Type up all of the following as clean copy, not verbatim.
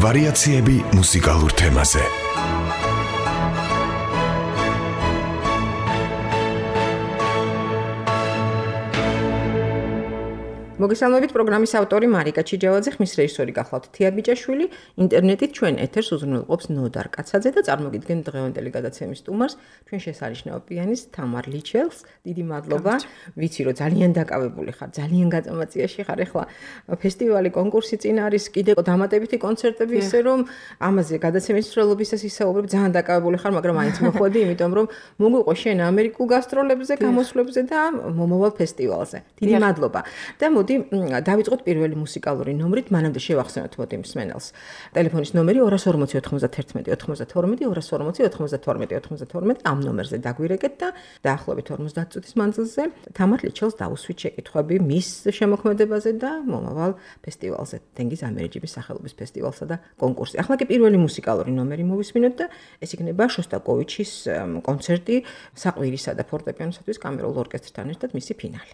ვარიაციები მუსიკალურ თემაზე. მოგესალმებით პროგრამის ავტორი მარიკა ჩიჯავაძე, ხმის რეჟისორი გახლავთ თია ბიჭაშვილი, ინტერნეტით ჩვენ ეთერს უზრუნველყოფს ნოდარ კაცაძე და წარმოგიდგენთ დღევანდელი გადაცემის სტუმარს, ჩვენ შესანიშნავ პიანისტ თამარ ლიჩელს. დიდი მადლობა. ვიცი რომ ძალიან დაკავებული ხარ, ძალიან გაწამაწიაში ხარ. ეხლა ფესტივალი, კონკურსი წინ არის, კიდე დამატებითი კონცერტები, ისე რომ ამაზე გადაცემის მსვლელობისას ისაუბრებ, ძალიან დაკავებული ხარ, მაგრამ მაინც მოხვედი, იმიტომ რომ მოგვიყო შენ ამერიკულ გასტროლებზე, გამოსვლებზე და მომავალ ფესტივალზე. დიდი მადლობა. და დავიწყოთ პირველი მუსიკალური ნომრით, მანამდე შევახსენოთ მოდი მსმენელს. ტელეფონის ნომერი 240 91 92 240 92 92 ამ ნომერზე დაგვირეკეთ და დაახლოებით 50 წუთის მანძილზე თამარ ლიჩელს დაუსვით შეკითხვები მის შემოქმედებაზე და მომავალ ფესტივალზე, თენგიზ ამერიჯიბის სახელობის ფესტივალსა და კონკურსზე. ახლა კი პირველი მუსიკალური ნომერი მოვისმინოთ და ეს იქნება შოსტაკოვიჩის კონცერტი საყვირისა და ფორტეპიანოსათვის კამერულ ორკესტრთან ერთად მისი ფინალი.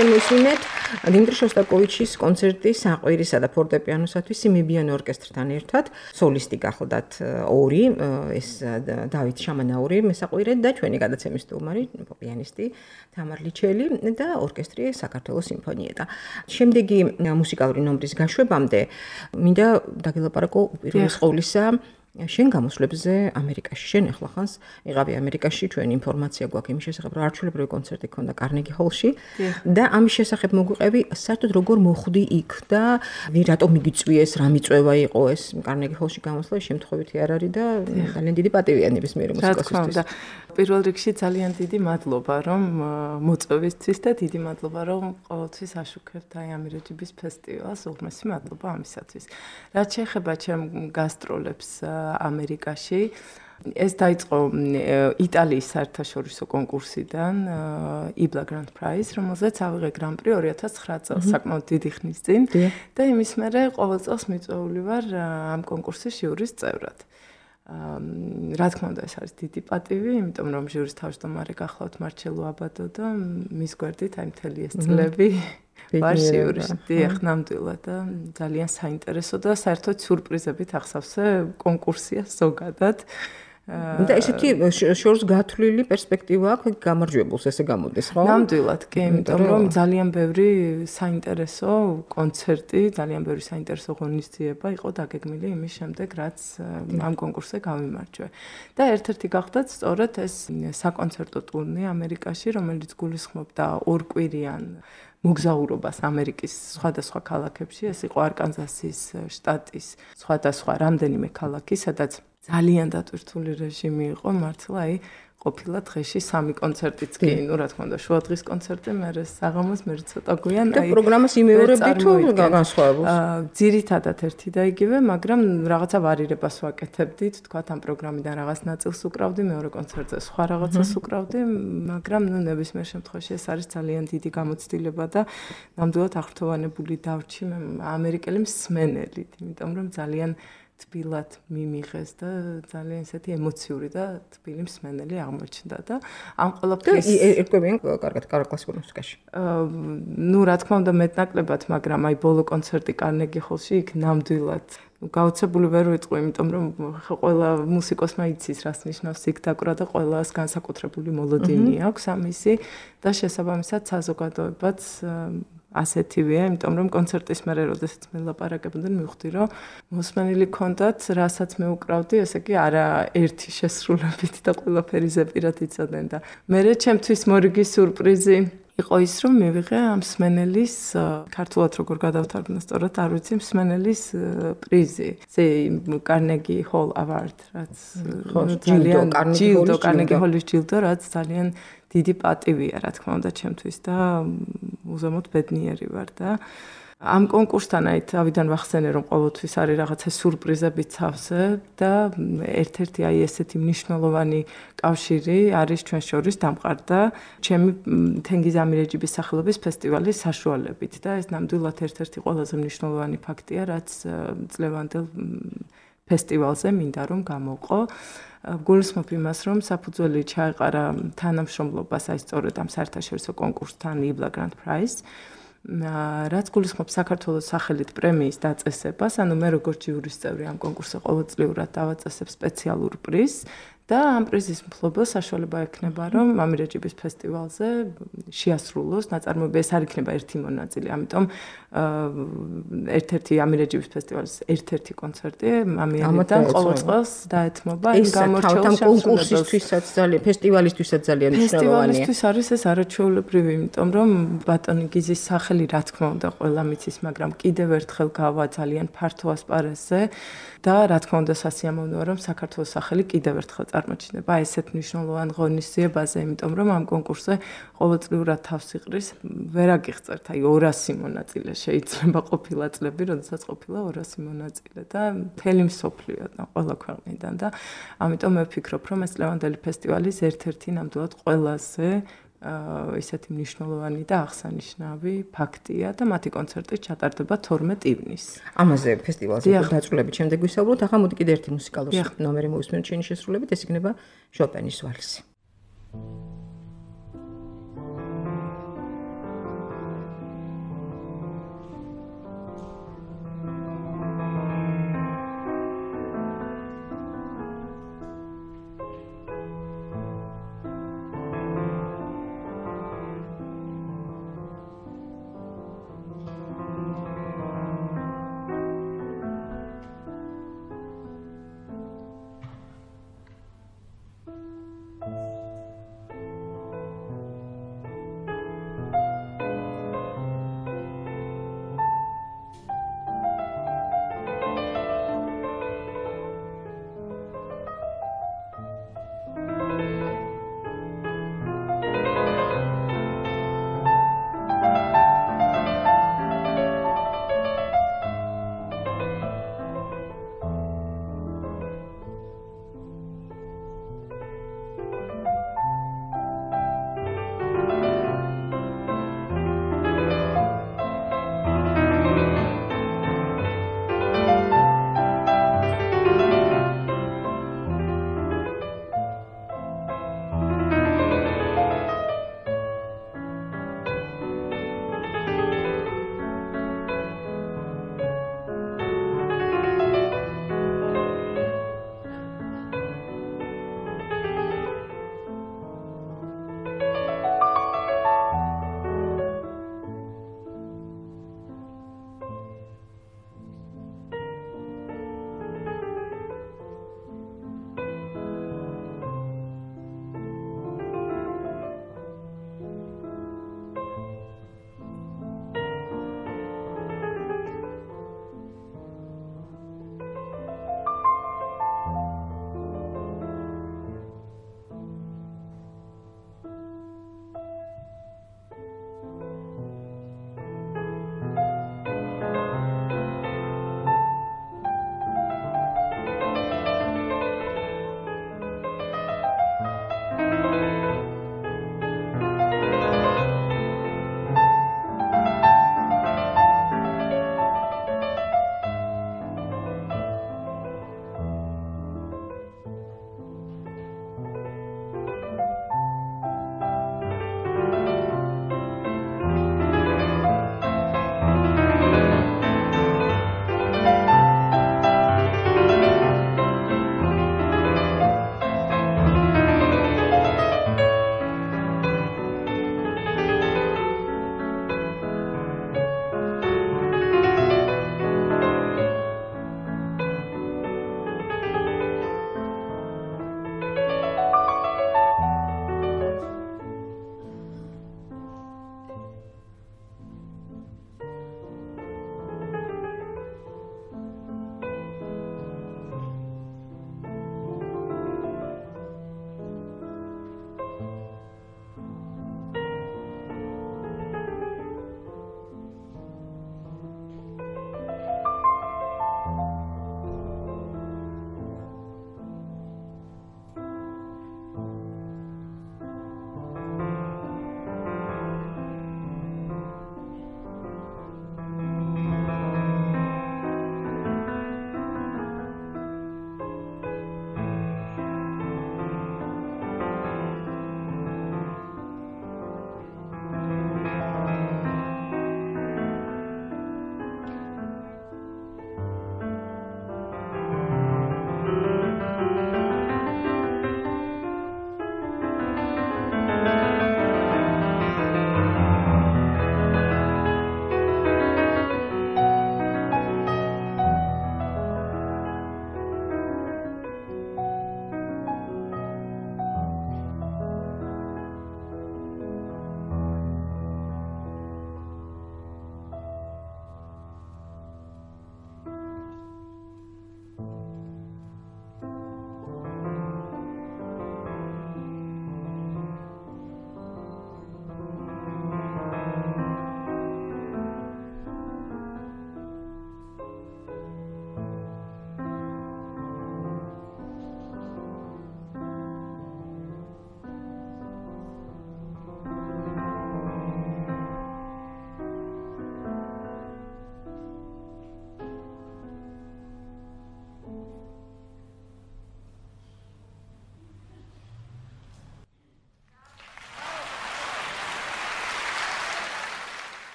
ჩვენ მოვისმინეთ დიმიტრი შოსტაკოვიჩის კონცერტი საყვირისა და ფორტეპიანოსათვის სიმებიანი ორკესტრთან ერთად. სოლისტი გახლდათ ორი, ეს დავით შამანაური მესაყვირე და ჩვენი გადაცემის სტუმარი, პიანისტი თამარ ლიჩელი და ორკესტრი საქართველოს სიმფონიეტა. შემდეგი მუსიკალური ნომრის გაშვებამდე მინდა დაგელაპარაკო პირველის ყოვლისა შენ გამოსვლებზე ამერიკაში. შენ ახლა ხანს იყავი ამერიკაში, ჩვენ ინფორმაცია გვაქვს იმის შესახებ, რომ არჩეულებრივი კონცერტი ქონდა კარნეგი ჰოლში და ამის შესახებ მოგვიყვები, საერთოდ როგორ მოხვდი იქ და რატომ მიგიწვიეს, რა მიწვევა იყო ეს კარნეგი ჰოლში გამოსვლა, შემთხვევითი არ არის და ძალიან დიდი პატივია ნებისმიერი მუსიკოსისთვის. პირველ რიგში ძალიან დიდი მადლობა, რომ მოწვევისთვის და დიდი მადლობა, რომ ყოველთვის აშუქებთ აი ამირეჯიბის ფესტივალს. უღრმესი მადლობა ამისათვის. რაც შეეხება ჩემ გასტროლებს ამერიკაში, ეს დაიწყო იტალიის საერთაშორისო კონკურსიდან იბლა Grand Prize, რომელზეც ავიღე Grand Prix 2009 წელს, საკმაოდ დიდი ხნის წინ და იმის მერე ყოველ წელს მიწვეული ვარ ამ კონკურსის ჟიურის წევრად. რა თქმა უნდა, ეს არის დიდი პატივი, იმიტომ რომ ჟიურის თავმჯდომარე გახლავთ მარჩელო აბადო და მის გვერდით აი მთელი ეს წლები ვარ ჟიურისტი, ნამდვილად და ძალიან საინტერესო და საერთოდ სიურპრიზებით ახსავსე კონკურსია ზოგადად. და ესეთი შორს გათვლილი პერსპექტივა აქვს გამარჯვებულს ესე გამოდის, ხო? ნამდვილად, კი, იმიტომ რომ ძალიან ბევრი საინტერესო კონცერტი, ძალიან ბევრი საინტერესო ღონისძიება იყო დაგეგმილი იმის შემდეგ, რაც ამ კონკურსზე გავიმარჯვე. და ერთ-ერთი გახდათ სწორედ ეს საკონცერტო ტურნე ამერიკაში, რომელიც გულისხმობდა ორკვირიან მოგზაურობას ამერიკის სხვადასხვა ქალაქებში. ეს იყო არკანზასის შტატის სხვადასხვა რამდენიმე ქალაქი, სადაც ძალიან დატვირთული რეჟიმი იყო, მართლა აი ყოფილა დღეში 3 კონცერტიც კი, ну რა თქმა უნდა, შუადღის კონცერტი, მერე საღამოს, მერე ცოტა გვიან, აი და პროგრამას იმეორებდი თუ განსხვავებულს? ძირითადად ერთი და იგივე, მაგრამ რაღაცა ვარირებას ვაკეთებდით, თქვათ ამ პროგრამიდან რაღაც ნაწილს უკრავდი, მეორე კონცერტზე სხვა რაღაცას უკრავდი, მაგრამ ну ნებისმიერ შემთხვევაში ეს არის ძალიან დიდი გამოცდილება და ნამდვილად აღფრთოვანებული დავრჩი მე ამერიკელი მსმენელით, იმიტომ რომ ძალიან თბილად მიმიღეს და ძალიან ისეთი ემოციური და თბილი მსმენელი აღმოჩნდა და ამ ყველაფრის ერკვებიან კარგად კლასიკურ მუსიკაში. ну რა თქმა უნდა მეტნაკლებად, მაგრამ აი ბოლო კონცერტი კარნეგი ჰოლში იქ ნამდვილად გაუცებული ვერ ვიტყვი, იმიტომ რომ ყველა მუსიკოსმა იცის რას ნიშნავს იქ დაკვრა და ყველას განსაკუთრებული მოლოდინი აქვს ამისი და შესაბამისად საზოგადოებაც ასეთივეა, იმიტომ რომ კონცერტის მერე როდესაც მე ლაპარაკებდნენ, მივხვდი, რომ მოსმენილი ქონდათ, რასაც მე უკრავდი, ესე კი არა ერთი შესრულებით და ყველაფერი ზეპირად იცოდნენ და მერე ჩემთვის მორიგი სიურპრიზი იყო ის, რომ მივიღე ამ მსმენელის, ქართულად როგორ გადავთარგმნო სწორად, არ ვიცი, მსმენელის პრიზი. ზე კარნეგი ჰოლ ავარდ, რაც ძალიან ჯილდო, კარნეგი ჰოლის ჯილდო, რაც ძალიან დიდი პატივია, რა თქმა უნდა, ჩემთვის და უზომოდ ბედნიერი ვარ და ამ კონკურსთან აი თავიდან ვახსენე, რომ ყოველთვის არის რაღაცა სიურპრიზები ცავსე და ერთ-ერთი აი ესეთი მნიშვნელოვანი კავშირი არის ჩვენ შორის დამყარდა ჩემი თენგიზ ამირეჯიბის სახელობის ფესტივალის საშუალებით და ეს ნამდვილად ერთ-ერთი ყველაზე მნიშვნელოვანი ფაქტია, რაც წლევანდელ ფესტივალზე მინდა რომ გამოყო. გულისხმობ იმას, რომ საფუძველი ჩაეყარა თანამშრომლობას აი სწორედ ამ საერთაშორისო კონკურსთან იბლა Grand Prize. რაც გულისხმობს საქართველოს სახელით პრემიის დაწესებას, ანუ მე როგორც ჟიურის წევრი ამ კონკურსზე ყოველწლიურად დავაწესებ სპეციალურ პრიზს და ამ პრიზის მფლობელს საშუალება ექნება, რომ ამირეჯიბის ფესტივალზე შეასრულოს ნაწარმოები. ეს არ იქნება ერთი მონაწილე, ამიტომ ერთ-ერთი ამირეჯიბის ფესტივალის ერთ-ერთი კონცერტი ამიერიდან ყოველ წელს დაეთმობა იმ გამორჩეულ კონკურსისთვისაც ძალიან, ფესტივალისთვისაც ძალიან მნიშვნელოვანია. ფესტივალისთვის არის ეს არაჩვეულებრივი, იმიტომ რომ ბატონი გიზის სახელი რა თქმა უნდა ყველა მიცის, მაგრამ კიდევ ერთხელ გავა ძალიან ფართო ასპარეზზე და რა თქმა უნდა სასიამოვნოა, რომ საქართველოს სახელი კიდევ ერთხელ წარმოჩნდება ესეთ მნიშვნელოვან ღონისძიებაზე, იმიტომ რომ ამ კონკურსზე ყოველწლიურად თავს იყრის, ვერ აგიღწევთ, აი 200 მონაწილე შეიძლება ყოფილა წლები, როდესაც ყოფილა 200 მონაწილე და მთელი მსოფლიოდან, ყველა ქვეყნიდან და ამიტომ მე ვფიქრობ, რომ ეს წლევანდელი ფესტივალის ერთ-ერთი ნამდვილად ყველაზე ისეთი მნიშვნელოვანი და აღსანიშნავი ფაქტია და მათი კონცერტი ჩატარდება 12 ივნისს. ამაზე ფესტივალზე დაწვრილებით შემდეგ ვისაუბროთ. ახლა მოდი კიდე ერთი მუსიკალური ნომერი მოვისმენთ შენი შესრულებით, ეს იქნება შოპენის ვალსი.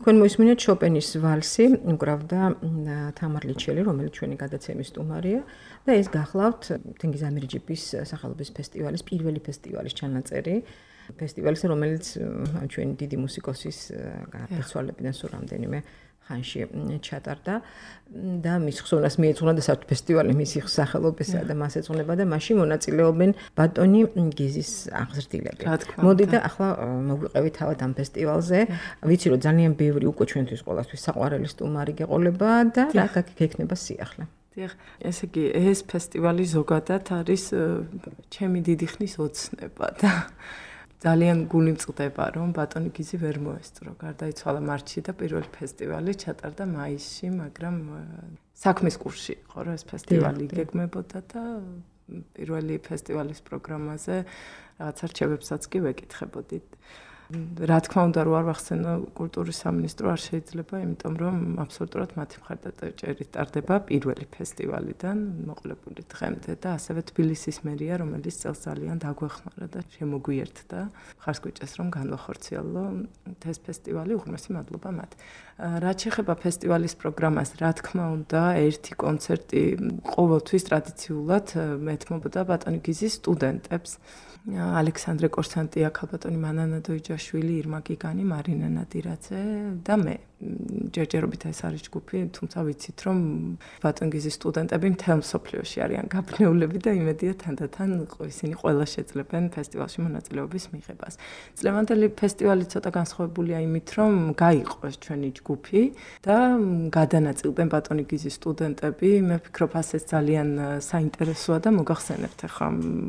თქვენ მოისმინეთ შოპენის ვალსი, უკრავდა თამარ ლიჩელი, რომელიც ჩვენი გადაცემის სტუმარია და ეს გახლავთ თენგიზ ამირჯიბის სახელობის ფესტივალის პირველი ფესტივალის ჩანაწერი. ფესტივალის, რომელიც ჩვენი დიდი მუსიკოსის გარდაცვალებიდან სულ რამდენიმე ხანში ჩატარდა და მის ხსოვნას მიეძღვნა და საერთოდ ფესტივალი მისი სახელობისა და მას ეძღვნება და მასში მონაწილეობენ ბატონი გიზის აღზრდილები. მოდი და ახლა მოგვიყევით თავად ამ ფესტივალზე. ვიცი რომ ძალიან ბევრი უკვე ჩვენთვის ყოველთვის საყვარელი სტუმარი გეყოლება და რა გექნება სიახლე. ესე იგი ეს ფესტივალი ზოგადად არის ჩემი დიდი ხნის ოცნება და ძალიან გული მწყდება რომ ბატონი გიზი ვერ მოესწრო. გარდაიცვალა მარტში და პირველი ფესტივალი ჩატარდა მაისში, მაგრამ საქმის კურსში იყო რა ეს ფესტივალი გეგმებოდა და პირველი ფესტივალის პროგრამაზე რაღაცა რჩევებსაც კი ვეკითხებოდით. რა თქმა უნდა რო არ ვახსენო კულტურის სამინისტრო არ შეიძლება, იმიტომ რომ აბსოლუტურად მათი მხარდაჭერით ტარდება პირველი ფესტივალიდან მოყოლებული დღემდე და ასევე თბილისის მერია, რომელიც წელს ძალიან დაგვეხმარა და შემოგვიერთდა. მხარს გვიჭერს რომ განვახორციელო ეს ფესტივალი, უღრმესი მადლობა მათ. რაც შეეხება ფესტივალის პროგრამას, რა თქმა უნდა, ერთი კონცერტი ყოველთვის ტრადიციულად ეთმობოდა ბატონი გიზის სტუდენტებს. ალექსანდრე კორსანტია, ქალბატონი მანანა დოიჯაშვილი, ირმა გიგანი, მარინა ნადირაძე და მე. ჯერჯერობით ეს არის ჯგუფი, თუმცა ვიცით რომ ბატონ გიზის სტუდენტები მთელ მსოფლიოში არიან გაბნეულები და იმედია თანდათან ისინი ყველა შეძლებენ ფესტივალში მონაწილეობის მიღებას. წლევანდელი ფესტივალი ცოტა განსხვავებულია იმით, რომ გაიყოს ჩვენი ჯგუფი და გადანაწილდნენ ბატონი გიზის სტუდენტები. მე ვფიქრობ, ასეც ძალიან საინტერესოა და მოგახსენებთ ახლა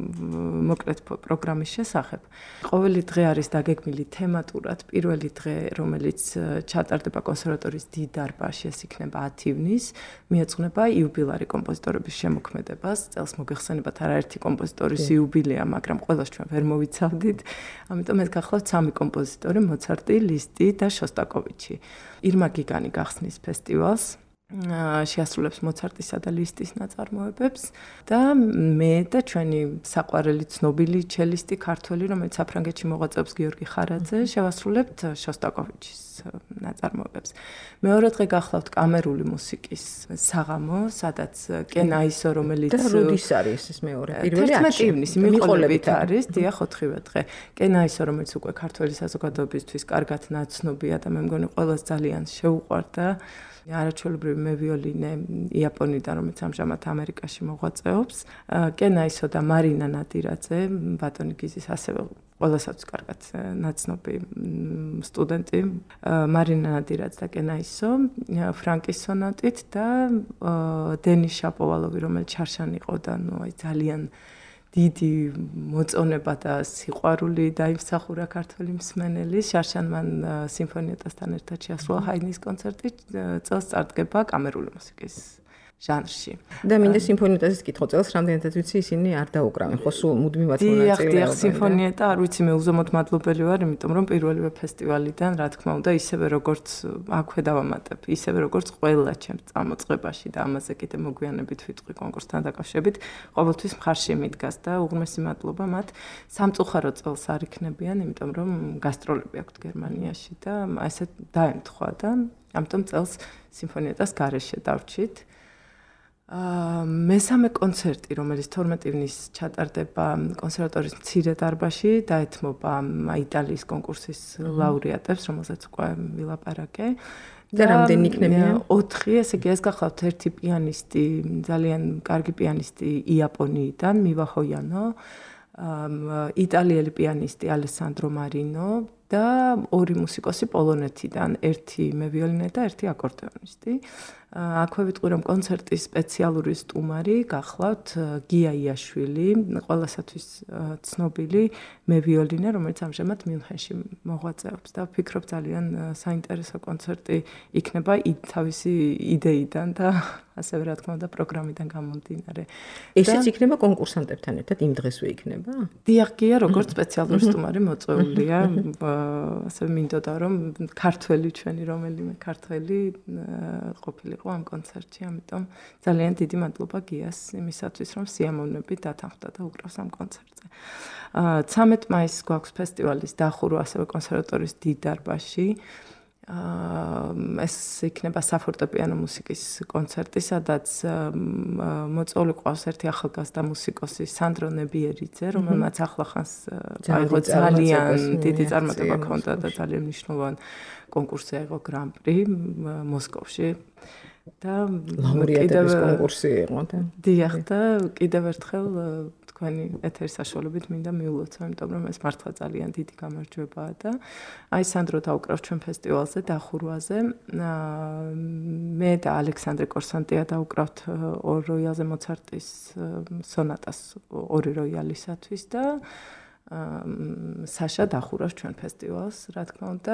მოკლედ პროგრამის შესახებ. ყოველი დღე არის დაგეგმილი თემატურად. პირველი დღე, რომელიც ჩატარდება კონსერვატორიის დიდ დარბაზში, ეს იქნება 10 ივნის, მიეძღვნება იუბილარი კომპოზიტორების შემოქმედებას. წელს მოგეხსენებათ არაერთი კომპოზიტორის იუბილეა, მაგრამ ყველას ჩვენ ვერ მოვიცავდით. ამიტომ ეს გახლავთ 3 კომპოზიტორი: მოცარტი, ლისტი და შოსტაკოვიჩი. ირმა გიგანი გახსნის ფესტივალს. შეასრულებს მოცარტისა და ლისტის ნაწარმოებებს და მე და ჩვენი საყვარელი ცნობილი ჩელისტი ქართველი, რომელიც საფრანგეთში მოღვაწეობს, გიორგი ხარაძე, შევასრულებთ შოსტაკოვიჩის ნაწარმოებებს. მეორე დღე გახლავთ კამერული მუსიკის საღამო, სადაც კენაისო, რომელიც და როდის არის ეს მეორე? პირველი 11 ივნისი მიყოლებით არის, დიახ, 4-ვე დღე. კენაისო, რომელიც უკვე ქართველი საზოგადოებისთვის კარგად ნაცნობია და მე მგონი ყველას ძალიან შეუყვარდა. არაჩვეულებრივი მევიოლინე იაპონიდან, რომელიც ამჟამად ამერიკაში მოღვაწეობს. კენაისო და მარინა ნადირაძე, ბატონი გიზის ასევე ყველასაც კარგად ნაცნობი სტუდენტი. მარინა ნადირაძე და კენაისო, ფრანკის სონატით და დენის შაპოვალოვი, რომელიც შარშანი იყო და ძალიან დიდი მოწონება და სიყვარული დაიმსახურა ქართველი მსმენელის. შარშანმან სიმფონიეტასთან ერთად შეასრულა ჰაიდნის კონცერტი, წელს წარდგება კამერული მუსიკის ჟანრში. და მინდა სიმფონიეტას კითხო, წელს რამდენადაც ვიცი ისინი არ დაუკრავენ, ხო სულ მუდმივად მონაწილეობენ. დიახ, სიმფონიეტა არ ვიცი, მე უზომოდ მადლობელი ვარ, იმიტომ რომ პირველივე ფესტივალიდან, რა თქმა უნდა, ისევე როგორც აქვე დავამატებ, ისევე როგორც ყველა ჩემს წამოწყებაში და ამაზე კიდე მოგვიანებით ვიტყვი კონკურსთან დაკავშირებით, ყოველთვის მხარში მიდგას და უღრმესი მადლობა მათ. სამწუხარო წელს არ იქნებიან, იმიტომ რომ გასტროლები აქვთ გერმანიაში და ესე დაემთხვა და ამიტომ წელს სიმფონიეტას გარეშე დავჭით. მესამე კონცერტი, რომელიც 12 ივნის ჩატარდება კონსერვატორიის მცირე დარბაზში, დაეთმობა იტალიის კონკურსის ლაურეატებს, რომელზეც უკვე ვილაპარაკე. და რამდენი იქნებიან? 4, ესე იგი ეს გახლავთ ერთი პიანისტი, ძალიან კარგი პიანისტი იაპონიიდან, მივა ჰოიანო, იტალიელი პიანისტი ალესანდრო მარინო და 2 მუსიკოსი პოლონეთიდან, ერთი მევიოლინე და ერთი აკორდეონისტი. აქვე ვიტყვი რომ კონცერტის სპეციალური სტუმარი გახლავთ გია იაშვილი, ყველასათვის ცნობილი მევიოლინე, რომელიც ამჟამად მიუნხენში მოღვაწეობს და ვფიქრობ ძალიან საინტერესო კონცერტი იქნება თავისი იდეიდან და ასევე რა თქმა უნდა პროგრამიდან გამომდინარე. ესეც იქნება კონკურსანტებთან ერთად იმ დღესვე იქნება? დიახ, გია როგორც სპეციალური სტუმარი მოწვეულია. ასევე მინდოდა რომ ქართველი ჩვენი რომელიმე ქართველი ყოფილიყო ამ კონცერტში, ამიტომ ძალიან დიდი მადლობა გიას იმისათვის, რომ სიამოვნებით დათანხმდა და უკრავს ამ კონცერტზე. 13 მაისს გვაქვს ფესტივალის დახურვა ასევე კონსერვატორიის დიდ დარბაზში. ეს იქნება საფორტეპიანო მუსიკის კონცერტი, სადაც მოწვეული ყავს ერთი ახალგაზრდა მუსიკოსი სანდრო ნებიერიძე, რომელმაც ახლახანს აიღო ძალიან დიდი წარმატება ჰქონდა და ძალიან მნიშვნელოვანი კონკურსი აიღო გრან-პრი მოსკოვში. და ლაურეატების კონკურსი იყო და დიახ და კიდევ ერთხელ თქვენი ეთერის საშუალებით მინდა მიულოცო, იმიტომ რომ ეს მართლა ძალიან დიდი გამარჯვებაა და აი სანდრო დაუკრავს ჩვენ ფესტივალზე დახურვაზე. მე და ალექსანდრე კორსანტია დაუკრავთ ორ როიალზე მოცარტის სონატას ორი როიალისათვის და საშა დახურავს ჩვენ ფესტივალს, რა თქმა უნდა.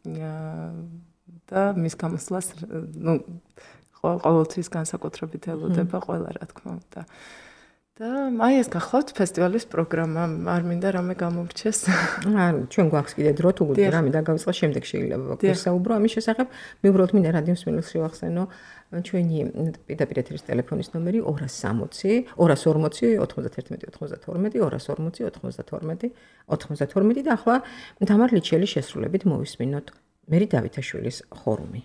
და მის გამოსვლას ყოველთვის განსაკუთრებით ელოდება ყველა, რა თქმა უნდა. და აი ეს გახლავთ ფესტივალის პროგრამა, არ მინდა რამე გამომრჩეს. ჩვენ გვაქვს კიდე დრო თუ რამე დაგავიწყდა, შემდეგ შეიძლება გვისაუბრო ამის შესახებ. მე უბრალოდ მინდა რადიოს მსმენელს შევახსენო ჩვენი პირდაპირ ეთერის ტელეფონის ნომერი 240 240 91 92 240 92 92 და ახლა თამარ ლიჩელის შესრულებით მოვისმინოთ მერი დავითაშვილის ხორუმი.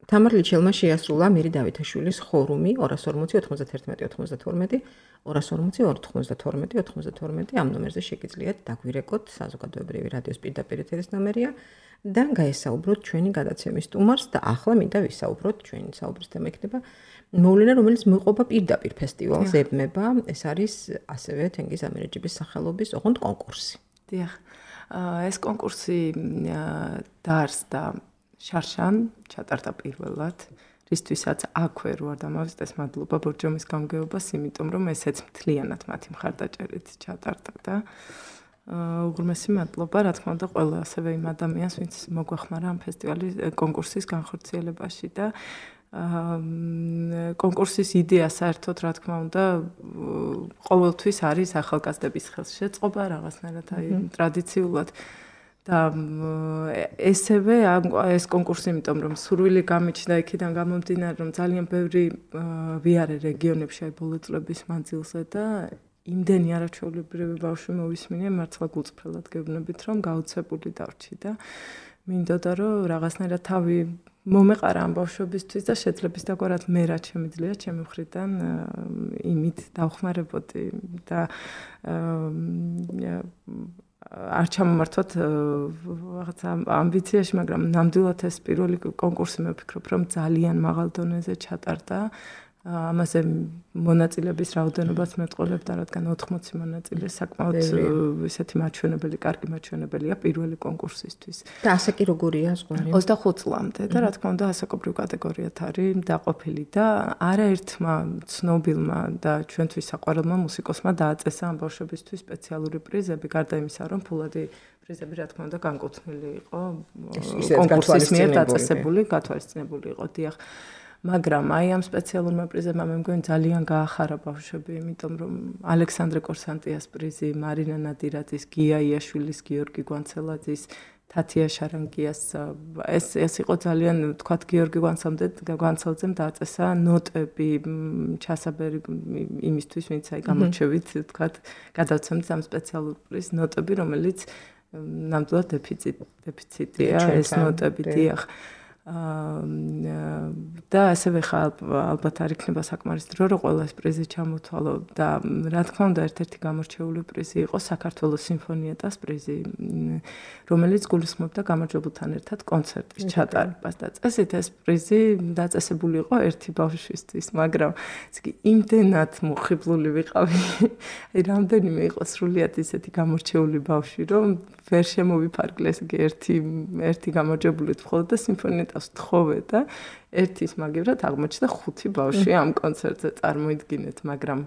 თამარ ლიჩელმა შეასრულა მირი დავითაშვილის ხორუმი 240-91-92, 240-92-92 ამ ნომერზე შეგიძლიათ დაგვირეკოთ საზოგადოებრივი რადიოს პირდაპირ ეთერის ნომერია და გაესაუბროთ ჩვენი გადაცემის სტუმარს და ახლა მინდა ვისაუბროთ ჩვენი საუბრის თემა იქნება მოვლენა, რომელიც მოყვება პირდაპირ ფესტივალს ებმება, ეს არის ასევე თენგიზ ამირეჯიბის სახელობის ოღონდ კონკურსი. დიახ. ეს კონკურსი დაარსდა შარშან ჩატარდა პირველად, რისთვისაც აქვე რო არ დამავიწყდეს მადლობა ბორჯომის გამგეობას, იმიტომ რომ ესეც მთლიანად მათი მხარდაჭერით ჩატარდა და უღრმესი მადლობა, რა თქმა უნდა, ყველა ასევე იმ ადამიანს, ვინც მოგვეხმარა ამ ფესტივალის კონკურსის განხორციელებაში და კონკურსის იდეა საერთოდ, რა თქმა უნდა, ყოველთვის არის ახალგაზრდების ხელშეწყობა, რაღაცნაირად აი ტრადიციულად და ესევე ეს კონკურსი, იმიტომ რომ სურვილი გამიჩნდა იქიდან გამომდინარე, რომ ძალიან ბევრი ვიარე რეგიონებში აი ბოლო წლების მანძილზე და იმდენი არაჩვეულებრივი ბავშვი მოვისმინე, მართლა გულწრფელად გეუბნებით, რომ გაუცებული დარჩი და მინდოდა რომ რაღაცნაირად თავი მომეყარა ამ ბავშვებისთვის და შეძლებს დაგვარად მე რაც შემიძლია ჩემი მხრიდან იმით დავხმარებოდი და არ ჩამომართვათ რაღაცა ამბიციაში, მაგრამ ნამდვილად ეს პირველი კონკურსი მე ვფიქრობ, რომ ძალიან მაღალ დონეზე ჩატარდა. ამაზე მონაწილეების რაოდენობაც მეტყოლებდა, რადგან 80 მონაწილე საკმაოდ ისეთი მაჩვენებელი, კარგი მაჩვენებელია პირველი კონკურსისთვის. და ასე კი როგორია ზღვარი? 25 წლამდე და რა თქმა უნდა ასაკობრივ კატეგორიად არის დაყოფილი და არაერთმა ცნობილმა და ჩვენთვის საყვარელმა მუსიკოსმა დააწესა ამ ბავშვებისთვის სპეციალური პრიზები, გარდა იმისა, რომ ფულადი პრიზები რა თქმა უნდა განკუთვნილი იყო კონკურსის მიერ დაწესებული, გათვალისწინებული იყო, დიახ. მაგრამ აი ამ სპეციალურმა პრიზებმა მე მგონი ძალიან გაახარა ბავშვები, იმიტომ რომ ალექსანდრე კორსანტიას პრიზი, მარინა ნადირაძის, გია იაშვილის, გიორგი გვანცელაძის, თათია შარანგიას ეს იყო ძალიან თქვათ გიორგი გვანცელაძემ დააწესა ნოტები ჩასაბერი იმისთვის, ვინც აი გამორჩევით თქვათ გადავცემთ ამ სპეციალურ პრიზს ნოტები, რომელიც ნამდვილად დეფიციტია ეს ნოტები, დიახ. და ასევე ალბათ არ იქნება საკმარის დრო, რომ ყველა ეს პრიზი ჩამოთვალო და რა თქმა უნდა ერთ-ერთი გამორჩეული პრიზი იყო საქართველოს სიმფონიეტას პრიზი, რომელიც გულისხმობდა გამარჯვებულთან ერთად კონცერტის ჩატარებას და წესით ეს პრიზი დაწესებული იყო ერთი ბავშვისთვის, მაგრამ ისე იმდენად მოხიბლული ვიყავი, აი რამდენიმე იყო სრულიად ისეთი გამორჩეული ბავშვი, რომ ვერ შემოვიფარგლეს ერთი გამარჯვებულით მხოლოდ და სიმფონიეტას თხოვე და ერთის მაგივრად აღმოჩნდა 5 ბავშვი ამ კონცერტზე წარმოიდგინეთ, მაგრამ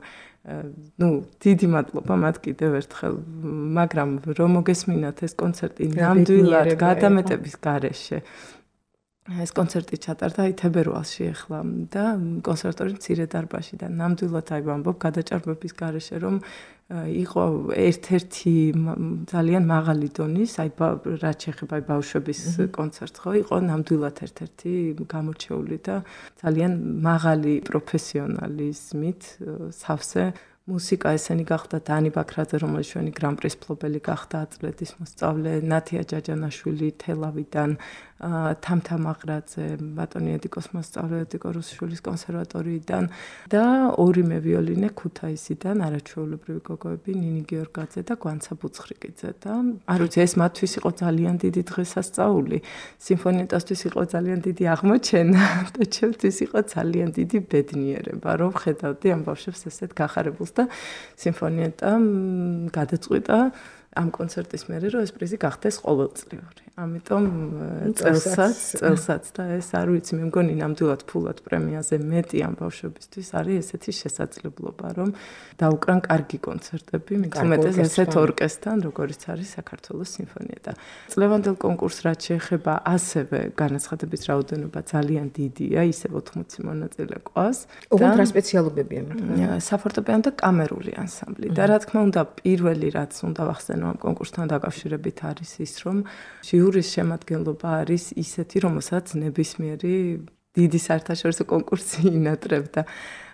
დიდი მადლობა მათ კიდევ ერთხელ, მაგრამ რომ მოგესმინათ ეს კონცერტი ნამდვილად გადამეტების გარეშე. ეს კონცერტი ჩატარდა აი თებერვალში ახლა და კონსერვატორიის მცირე დარბაზში და ნამდვილად აი ვამბობ გადაჭარბების გარეშე, რომ იყო ერთ-ერთი ძალიან მაღალი დონის, აი რაც შეეხება აი ბავშვების კონცერტს, ხო, იყო ნამდვილად ერთ-ერთი გამორჩეული და ძალიან მაღალი პროფესიონალიზმით სავსე მუსიკა ესენი გახდა დანი ბაქრაძე, რომელიც ჩვენი გრან-პრის მფლობელი გახდა აწლეთის მოსწავლე, ნათია ჯაჯანაშვილი თელავიდან, თამთა მაყრაძე, ბატონი ედიკოს მოსწავლე ედიკო რუსიშვილის კონსერვატორიიდან და ორივე ვიოლინე ქუთაისიდან, არაჩვეულებრივი გოგოები ნინი გიორგაძე და გვანცა ბუცხრიკიძე და არ ვიცი, ეს მათთვის იყო ძალიან დიდი დღესასწაული, სიმფონიეტასთვის იყო ძალიან დიდი აღმოჩენა და ჩემთვის იყო ძალიან დიდი ბედნიერება, რომ ხედავდი ამ ბავშვებს ესეთ გახარებულს და სიმფონიეტა გადაწყვიტა ამ კონცერტის მერე რომ ეს პრიზი გახდეს ყოველწლიური. ამიტომ წელსაც და ეს არ ვიცი, მე მგონი ნამდვილად ფულად პრემიაზე მეტი ამ ბავშვებისთვის არის ესეთი შესაძლებლობა, რომ დაუკრან კარგი კონცერტები, მithumetes ესეთ ორკესტრთან, როგორც არის საქართველოს სიმფონიეტა. წლევანდელ კონკურსს რაც შეეხება, ასევე განაცხადების რაოდენობა ძალიან დიდია, ისევ 80 მონაწილე ყავს. ოღონდ რა სპეციალობებია მათ? საფორტეპიანო და კამერული ანსამბლი. და რა თქმა უნდა, პირველი რაც უნდა ვახსენო ამ კონკურსთან დაკავშირებით არის ის, რომ ჟიურის შემადგენლობა არის ისეთი, რომელსაც ნებისმიერი დიდი საერთაშორისო კონკურსი ინატრებდა.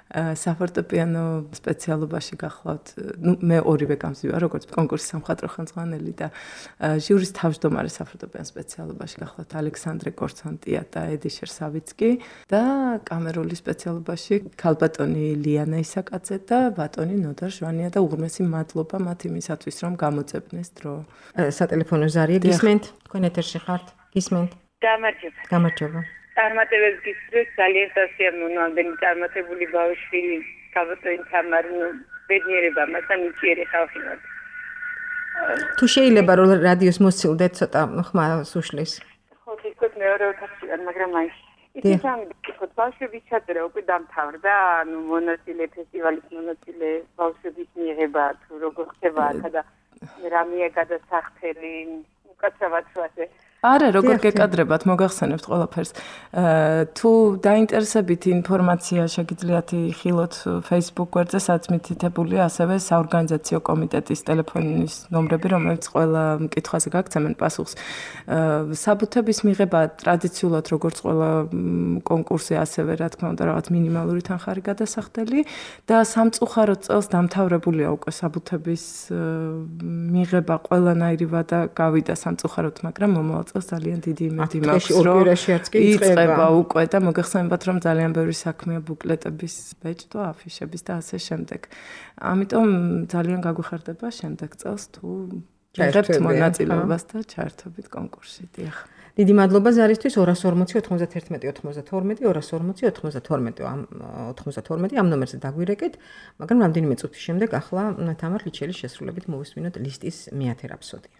საფორტეპიანო სპეციალობაში გახლავთ. მე ორივე გამზივარ, როგორც კონკურსის სამხატვრო ხელმძღვანელი და ჟიურის თავმჯდომარე საფორტეპიანო სპეციალობაში გახლავთ ალექსანდრე კორცონტია და ედიშერ სავიცკი და კამერული სპეციალობაში ქალბატონი ლიანა ისაკაძე და ბატონი ნოდარ ჟვანია და უღრმესი მადლობა მათ იმისათვის, რომ გამოძებნეს დრო. სატელეფონო ზარია გისმენთ? თქვენ ეთერში ხართ? გისმენთ? გამარჯობა. გამარჯობა. წარმატებებს გისურვებთ, ძალიან სასიამოვნო ამდენი წარმატებული ბავშვი, ქალბატონი თამარი, ბედნიერება მასთან მიწიერი ხალხი ვართ. თუ შეიძლება რომ რადიოს მოსცილდეთ ცოტა ხმა სუშლის. ხო, თვითონ მეორე ოთახში ვარ, მაგრამ აი ისე სამი ბავშვების ჩაწერა უკვე დამთავრდა, ანუ მონაწილე ფესტივალის მონაწილე ბავშვების მიიღება თუ როგორ ხდება აქა და რამეა გადასახდელი, უკაცრავად ასე არა, როგორ გეკადრებათ, მოგახსენებთ ყველაფერს. თუ დაინტერესებით ინფორმაცია შეგიძლიათ იხილოთ Facebook გვერდზე, სადაც მითითებულია ასევე საორგანიზაციო კომიტეტის ტელეფონის ნომრები, რომელიც ყველა მკითხვაზე გაგცემენ პასუხს. საბუთების მიღება ტრადიციულად როგორც ყველა კონკურსზე, ასევე რა თქმა უნდა, რაღაც მინიმალური თანხარი გადასახდელი და სამწუხაროდ წელს დამთავრებულია უკვე საბუთების მიღება ყველანაირი ვადა გავიდა სამწუხაროდ, მაგრამ მომავალ წელს ძალიან დიდი იმედი მაქვს, რომ იწყება უკვე და მოგეხსენებათ, რომ ძალიან ბევრი საქმეა ბუკლეტების ბეჭდვა, აფიშების და ასე შემდეგ. ამიტომ ძალიან გაგვიხარდება შემდეგ წელს თუ იღებთ მონაწილეობას და ჩაერთობით კონკურსში. დიახ. დიდი მადლობა ზარისთვის 240 91 92 240 92 92 ამ ნომერზე დაგვირეკეთ, მაგრამ რამდენიმე წუთის შემდეგ ახლა თამარ ლიჩელის შესრულებით მოვისმინოთ ლისტის მე-10 რაფსოდია.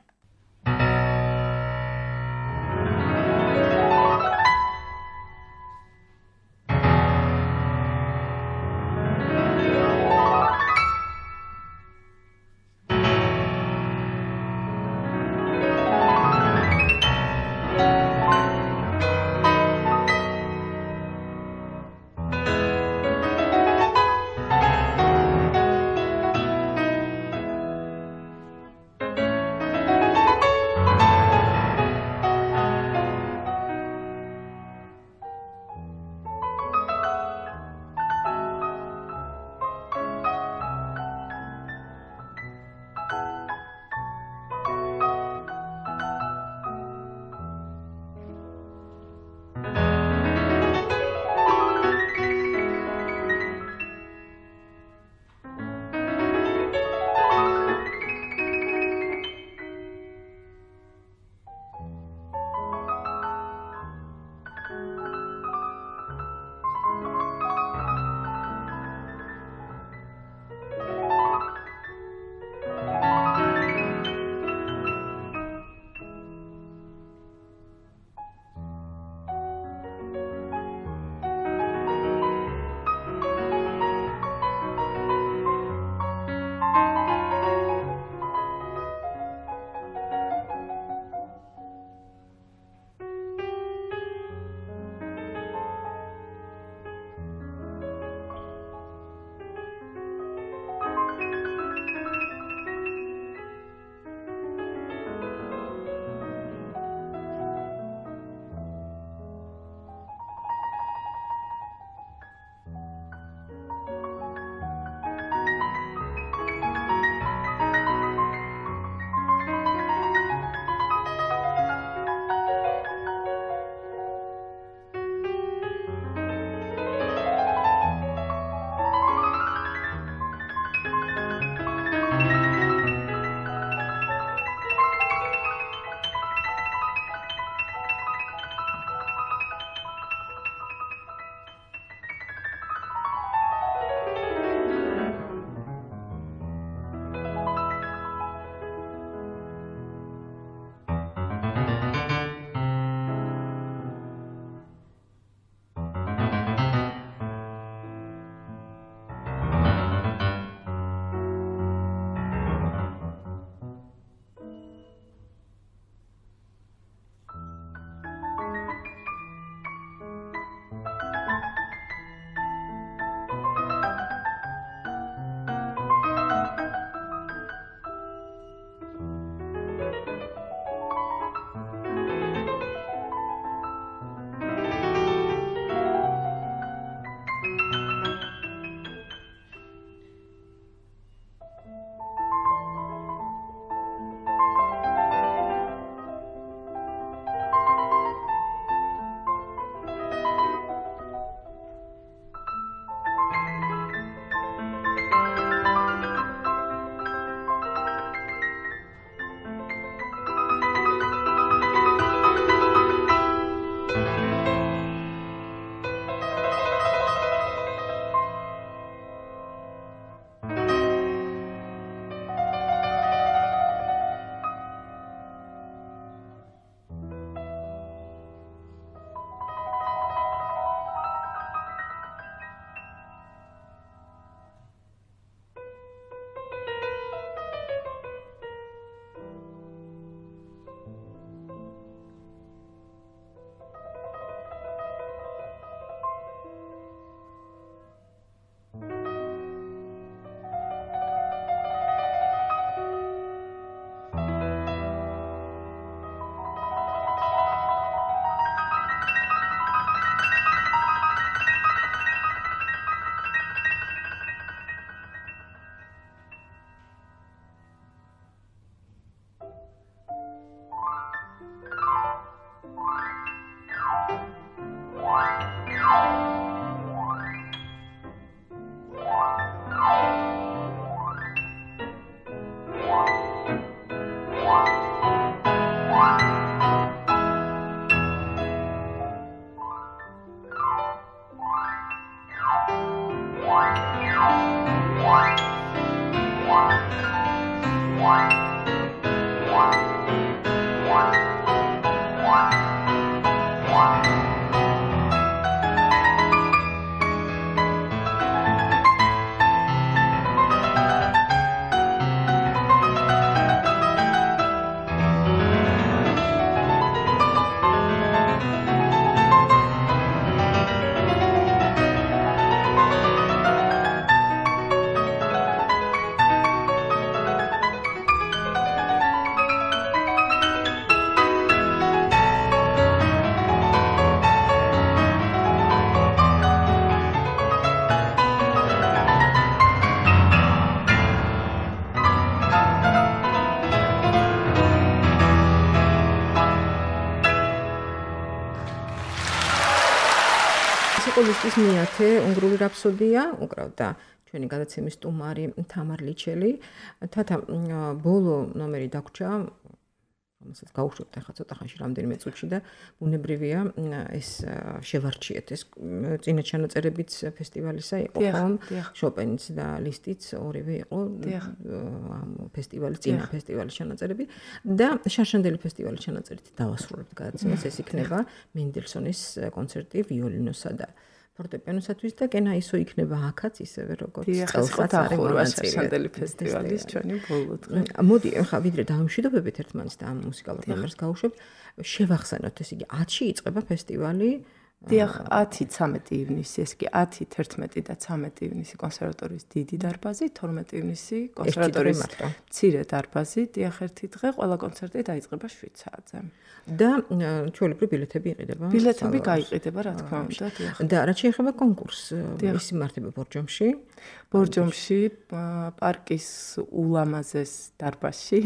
სოლისტის მეათე უნგრული რაფსოდია, უკრავდა ჩვენი გადაცემის სტუმარი თამარ ლიჩელი. თათა ბოლო ნომერი დაგვრჩა, რომელსაც გავუშვებთ ახლა ცოტა ხანში რამდენიმე წუთში და ბუნებრივია ეს შევარჩიეთ. ეს წინა ჩანაწერებიც ფესტივალისა იყო, ხომ? შოპენის და ლისტიც ორივე იყო ფესტივალის წინა ფესტივალის ჩანაწერები და შარშანდელი ფესტივალის ჩანაწერით დავასრულებთ გადაცემას. ეს იქნება მენდელსონის концерტი ვიოლინოსა და ფორტეპიანოსათვის და კენაისო იქნება აქაც ისევე როგორც წელსაც არის შარშანდელი ფესტივალის ჩვენი ბოლო დღე. მოდი ახლა ვიდრე დავიმშვიდობებით ერთმანეთს და ამ მუსიკალურ ნომერს გავუშვებთ, შევახსენოთ ეს იგი 10-ში იწყება ფესტივალი. დიახ, 10-13 ივნისი, ეს კი 10, 11 და 13 ივნისი კონსერვატორიის დიდი დარბაზი, 12 ივნისი კონსერვატორიის მცირე დარბაზი, დიახ, ერთი დღე, ყველა კონცერტი დაიწყება 7 საათზე. და ჩვეულებრივ ბილეთები იყიდება. ბილეთები გაიყიდება, რა თქმა უნდა, დიახ. და რაც შეეხება კონკურსს, ის იმართება ბორჯომში. ბორჯომში, პარკის ულამაზეს დარბაზში.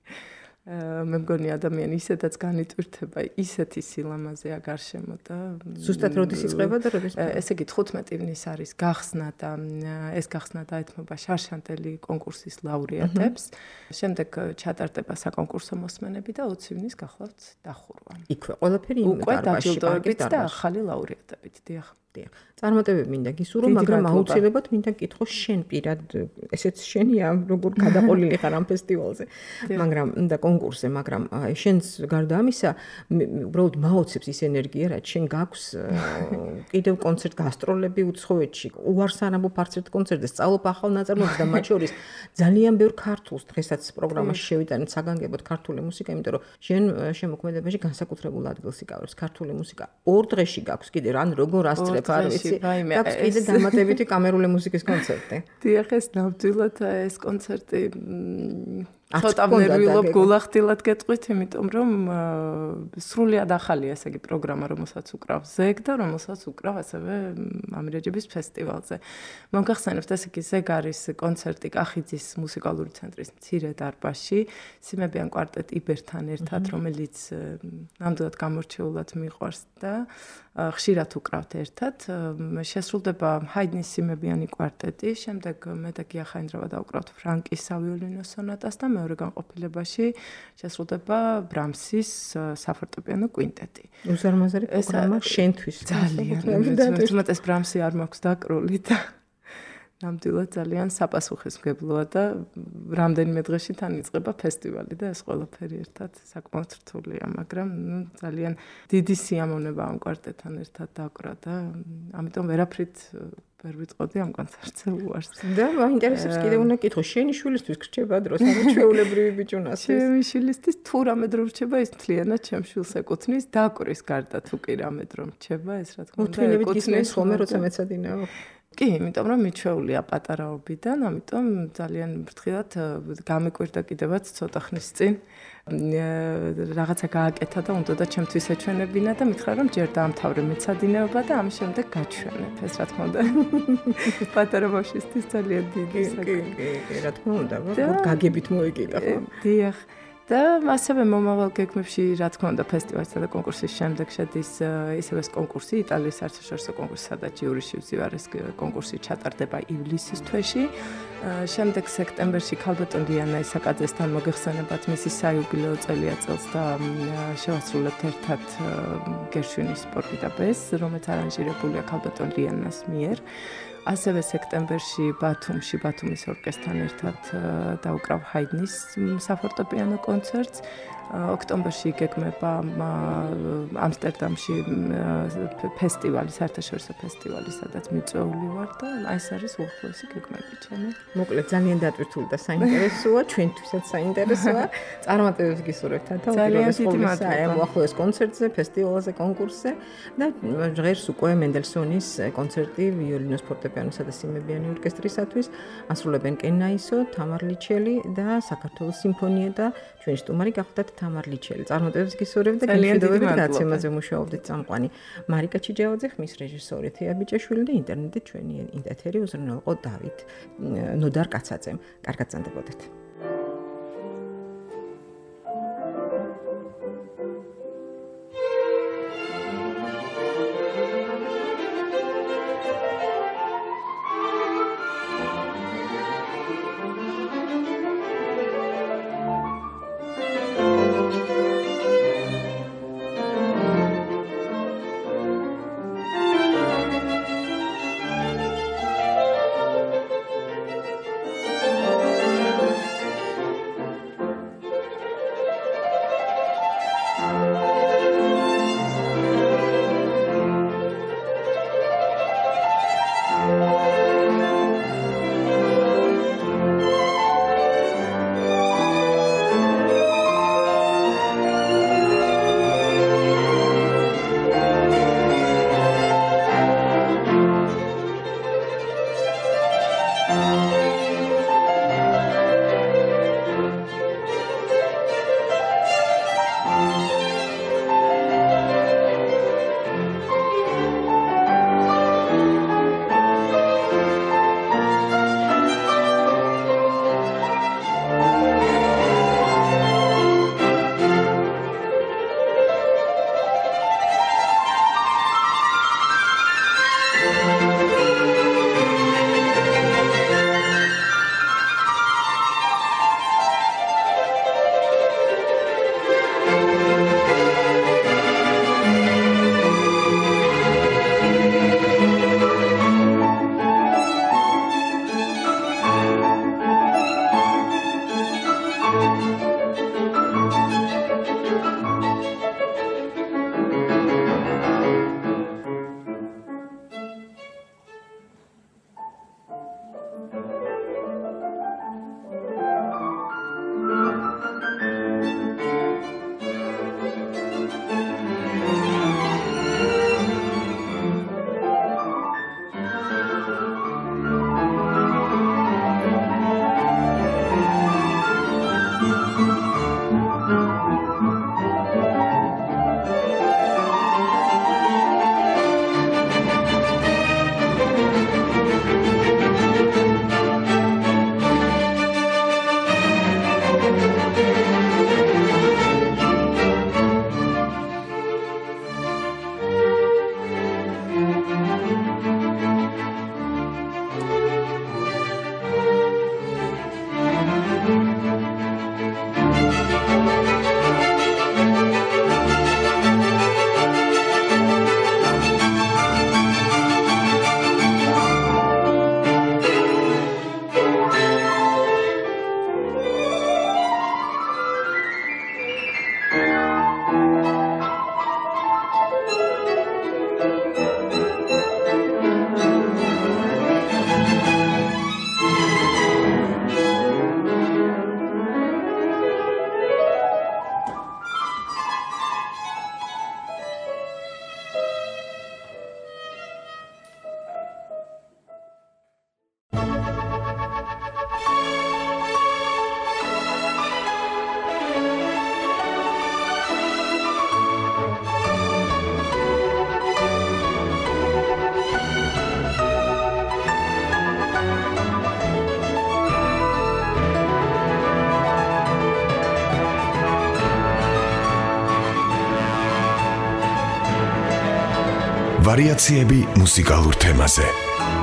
მე მგონი ადამიანი ისედაც განიტვირთება, ისეთი სილამაზეა გარშემო და ზუსტად როდის იწყება და როდის? ესე იგი 15 ივნისს არის გახსნა და ეს გახსნა დაეთმობა შარშანდელი კონკურსის ლაურეატებს. შემდეგ ჩატარდება საკონკურსო მოსმენები და 20 ივნისს გახლავთ დახურვა. იქვე ყველაფერი იმ უკვე დაჯილდოებით და ახალი ლაურეატებით, დიახ. წარმატებები მინდა გისურვო, მაგრამ აუცილებლად მინდა გითხო შენ პირად, ესეც შენია, როგორ გადაყოლილი ხარ ამ ფესტივალზე, მაგრამ და კონკურსზე, მაგრამ შენს გარდა ამისა, უბრალოდ მაოცებს ის ენერგია, რაც შენ გაქვს კიდევ კონცერტ გასტროლები უცხოეთში, უარს არ ამბობ არც ერთ კონცერტზე, სწავლობ ახალ ნაწარმოებებს და მათ შორის ძალიან ბევრ ქართულს დღესაც პროგრამაში შევიტანეთ საგანგებოდ ქართული მუსიკა, იმიტომ რომ შენ შემოქმედებაში განსაკუთრებულ ადგილს იკავებს ქართული მუსიკა. ორ დღეში გაქვს კიდე რან როგორ ასწრებ არ ვიცი. გაქვს კიდე დამატებითი კამერული მუსიკის კონცერტი. დიახ, ეს ნამდვილად ეს კონცერტი ცოტა ნერვიულობ გულახდილად გეტყვით, იმიტომ რომ სრულიად ახალია ესე იგი პროგრამა, რომელსაც უკრავ ზეგ და რომელსაც უკრავ ასევე ამირეჯიბის ფესტივალზე. მოგახსენებთ, ესე იგი ზეგ არის კონცერტი კახიძის მუსიკალური ცენტრის მცირე დარბაზში, სიმებიან კვარტეტ იბერთან ერთად, რომელიც ნამდვილად გამორჩეულად მიყვარს და ხშირად უკრავთ ერთად. შესრულდება ჰაიდნის სიმებიანი კვარტეტი, შემდეგ მე და გია ხაინდრავა დაუკრავთ ფრანკის სავიოლინო სონატას და მეორე განყოფილებაში შესრულდება ბრამსის საფორტეპიანო კვინტეტი. უზარმაზარი პროგრამა შენთვის. ძალიან. ეს ბრამსი არ მაქვს დაკრული და ნამდვილად ძალიან საპასუხისმგებლოა და რამდენიმე დღეში თან იწყება ფესტივალი და ეს ყველაფერი ერთად საკმაოდ რთულია, მაგრამ ძალიან დიდი სიამოვნება ამ კვარტეტთან ერთად დაკვრა და ამიტომ ვერაფრით ვერ ვიტყოდი ამ კონცერტზე უარს. და მაინტერესებს კიდევ უნდა კითხო, შენი შვილისთვის გრჩება დროს, ანუ ჩვეულებრივი ბიჭუნას. ჩემი შვილისთვის თუ რამე დრო რჩება, ის მთლიანად ჩემ შვილს ეკუთვნის, დაკვრის გარდა თუ კი რამე დრო რჩება, ეს რა თქმა უნდა ეკუთვნის. გისმენს ხოლმე როცა მეცადინაო. კი, იმიტომ რომ მიჩვეულია პატარაობიდან, ამიტომ ძალიან ფრთხილად გამიკვირდა კიდევაც ცოტა ხნის წინ რაღაცა გააკეთა და უნდა და ჩემთვის ეჩვენებინა და მითხრა რომ ჯერ დაამთავრე მეცადინეობა და ამის შემდეგ გაჩვენებ. ეს რა თქმა უნდა პატარა ბავშვისთვის ძალიან დიდი საქმე. კი, რა თქმა უნდა, გაგებით მოიკიდა ხო? დიახ. და ასევე მომავალ გეგმებში, რა თქმა უნდა, ფესტივალისა და კონკურსის შემდეგ შედის ისევე კონკურსი, იტალიის საერთაშორისო კონკურსი, სადაც იურიში ვზივარეს კონკურსი ჩატარდება ივლისის თვეში. შემდეგ სექტემბერში ქალბატონ ლიანა ისაკაძესთან მოგეხსენებათ მისი საიუბილეო წელია წელს და შევასრულებთ ერთად გერშვინის სპორტი და ბეს, რომელიც არანჟირებულია ქალბატონ ლიანას მიერ. ასევე სექტემბერში ბათუმში ბათუმის ორკესტრთან ერთად დაუკრავ ჰაიდნის საფორტეპიანო კონცერტს. ოქტომბერში გეგმება ამსტერდამში ფესტივალი, საერთაშორისო ფესტივალი, სადაც მიწვეული ვარ და ეს არის უახლოესი გეგმები ჩემი. მოკლედ ძალიან დატვირთული და საინტერესოა, ჩვენთვისაც საინტერესოა. წარმატებებს გისურვებთ და უახლოეს კონცერტზე, ფესტივალზე, კონკურსზე და ღირს უკვე მენდელსონის კონცერტი ვიოლინოს, ფორტეპიანოსა და სიმებიანი ორკესტრისათვის. ასრულებენ კენაისო, თამარ ლიჩელი და საქართველოს სიმფონია და ჩვენი სტუმარი გახლდათ თამარ ლიჩელი. წარმატებებს გისურვებთ და გემშვიდობებით გაცემაზე მუშაობდით წამყვანი მარიკა ჩიჯავაძე, ხმის რეჟისორი თეა ბიჭაშვილი და ინტერნეტით ჩვენი ეთერი უზრუნველყო დავით ნოდარ კაცაძემ. კარგად ზანდებოდეთ. ვარიაციები მუსიკალურ თემაზე.